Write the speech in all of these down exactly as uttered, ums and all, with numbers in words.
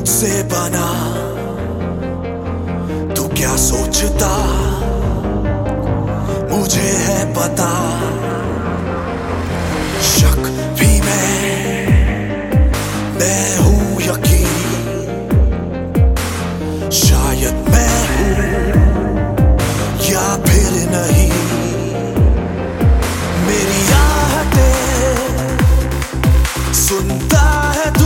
मुझसे बना, तू क्या सोचता मुझे है पता। शक भी मैं मैं हूं यकीन, शायद मैं हूं या फिर नहीं। मेरी आहटें सुनता है तू,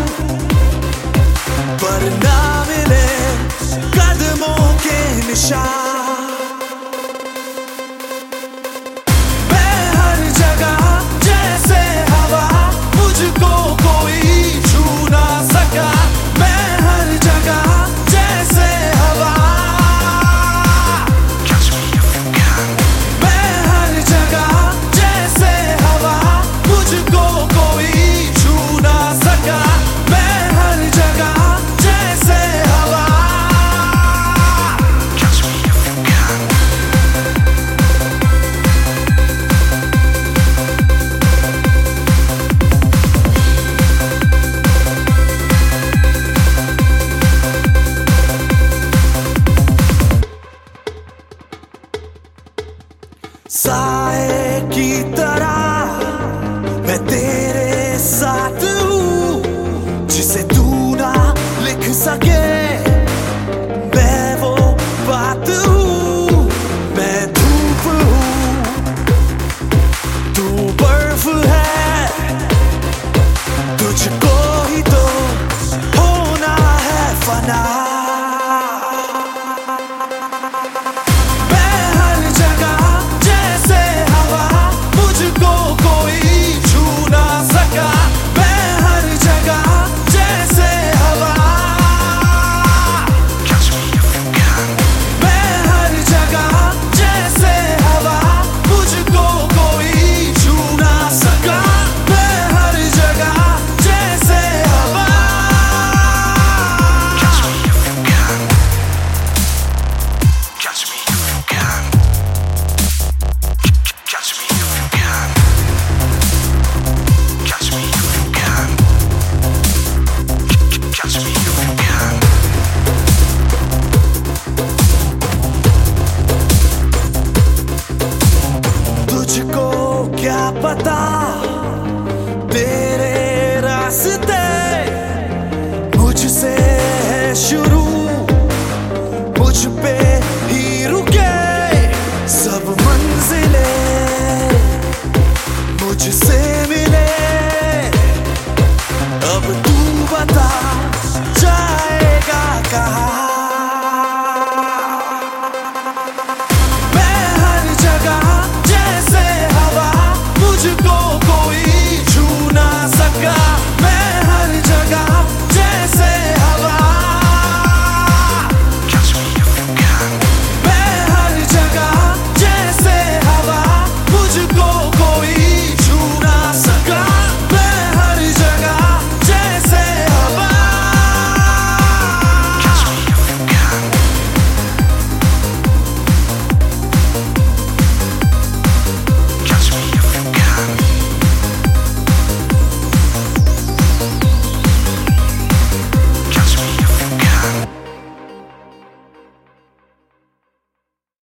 पर ना मिले कदमों के निशान। मैं हर जगह जैसे हवा, मुझको कोई छू ना सका। मैं हर जगह जैसे हवा, मैं हर जगह जैसे हवा, मुझको कोई छू ना सका। मैं हर जगह जैसे हवा। साए की तरह मैं तेरे साथ हूँ, जिसे तू ना लिख सके मैं वो बात हूँ। मैं धूप हूँ तू बर्फ है, तुझको ही तो होना है फना। मैं हर जगह जैसे हवा, मुझको कोई छू ना सका। मैं हर जगह जैसे हवा, मैं हर जगह जैसे हवा, मुझको कोई छू ना सका। मैं हर जगह जैसे हवा। Catch me if you can. Catch me if you can. Catch me if you can. Catch me if you can. तुझको क्या पता तेरे रास्ते मुझसे है शुरू, मुझ पे ही रुके सब मंजिलें मुझसे मिले। अब तू बता जाएगा कहाँ।